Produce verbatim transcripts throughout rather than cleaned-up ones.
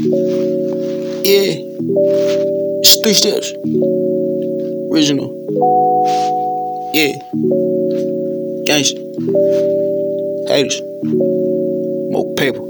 Yeah, it's three steps. Original. Yeah. Gangsta. Haters. More paper.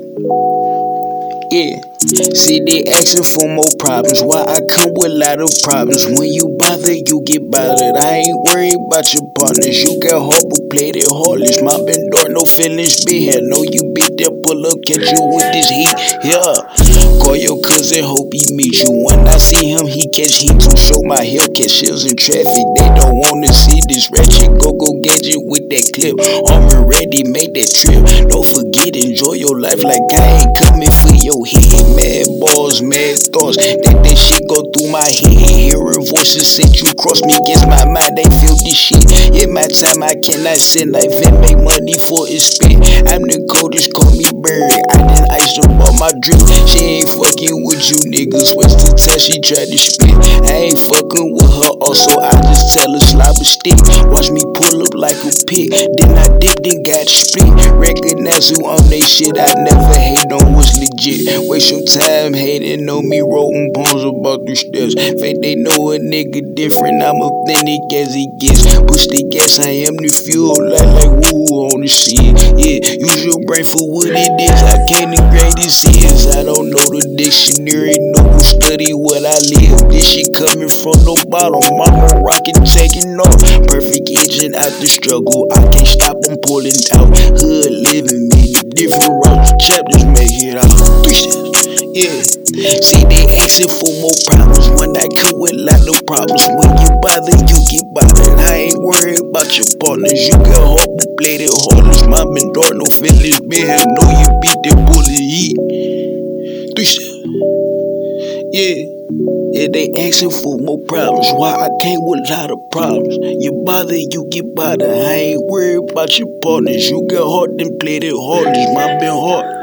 Yeah. See, they asking for more problems. Why I come with a lot of problems? When you bother, you get bothered. I ain't worried about your partners. You got horrible, played it heartless. My been door, no feelings be here. Know you beat that pull up, catch you with this heat. Yeah. Call your cousin, hope he meet you. When I see him, he catch heat to show my heel, catch shells in traffic. They don't wanna see this ratchet. Go, go, gadget with that clip. Armor ready, make that trip. Don't forget, enjoy your life like I ain't coming for your head. Mad balls, mad thoughts, that that shit go through my head. Hearing voices set you cross me against my mind, they feel this shit. Yeah, my time I cannot send life and make money for it spent. I'm the coldest, call me bird. I done iced up all my drip. She ain't fucking with you niggas. What's the time she tried to spit? I ain't fucking with her, also I just tell her slap a stick. Watch me pull up like a pig, then I dip, then got split. Recognize who on they shit, I never hate on what's legit. Waste your time hating on me, wrote poems about these steps. Fake they know a nigga different, I'm authentic as he gets. Push the gas, I am the fuel, like like woo on the shit. Yeah, use your brain for what it is. I can't the greatest is. I don't know the dictionary, no go study what I live. This shit coming from the bottom, mama rockin' taking off. Perfect engine out the struggle, I can't stop, I'm pulling out. Hood living me, different routes, chapters make it out. Three steps. Yeah, see they asking for more problems when I come with a lot of problems. When you bother, you get bothered. I ain't worried about your partners. You got hard, but played it heartless. My been dark, no feelings been here. Know you beat the bullet heat. Three steps. Yeah, yeah, they asking for more problems. Why I came with a lot of problems? You bother, you get bothered. I ain't worried about your partners. You got hard, then played it heartless. My been hard.